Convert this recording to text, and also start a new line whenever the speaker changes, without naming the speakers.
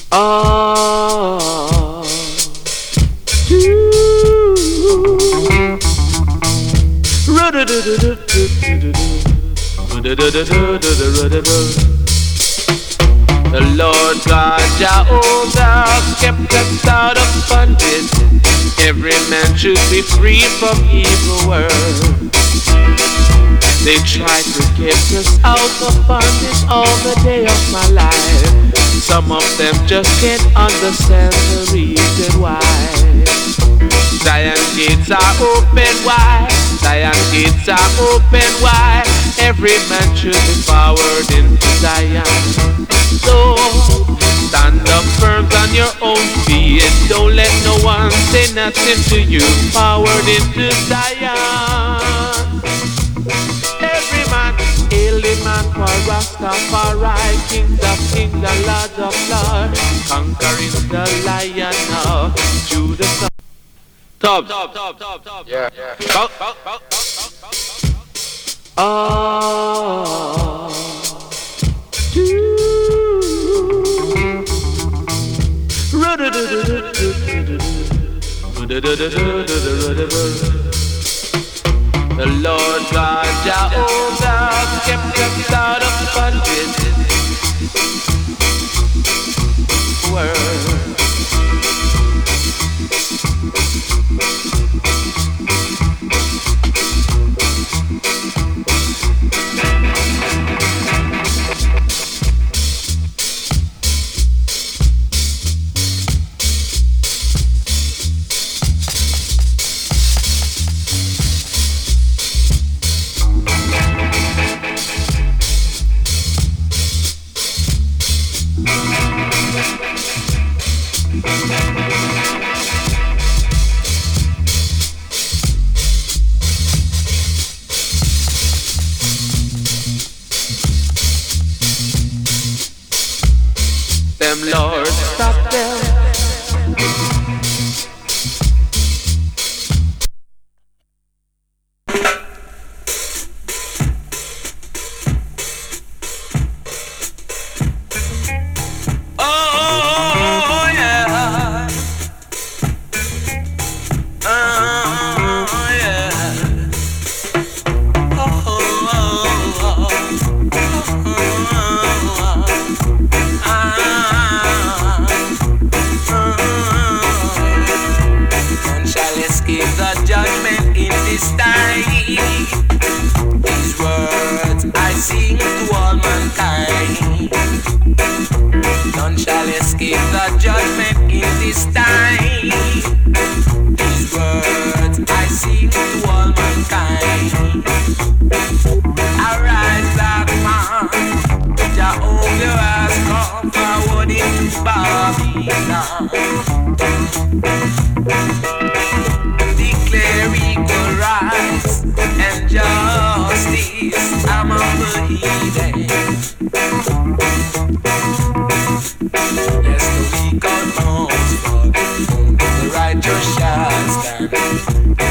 Ah, the Lord God Jehovah kept us out of bondage. Every man should be free from evil world. They tried to get us out of bondage all the day of my life. Some of them just can't understand the reason why. Zion gates are open wide. Zion gates are open wide. Every man should be forward into Zion. So stand up firm on your own feet. Don't let no one say nothing to you. Forward into Zion. Every man, hail man for Rastafari, King of kings, the Lord of lords, conquering the lion now. Judas. Top.
Yeah.
Ah. The Lord God Jehovah kept us out of bondage. Word. Them Lord, stop them.
Oh yeah. Oh yeah. None shall escape the judgment in this time. These words I sing to all mankind. None shall escape the judgment in this time. These words I sing to all mankind. Arise, black man, Jehovah has come forward into Babylon. Declare equal rights and justice among the heathen. Lest the weak outlaws fall, only the righteous shall stand.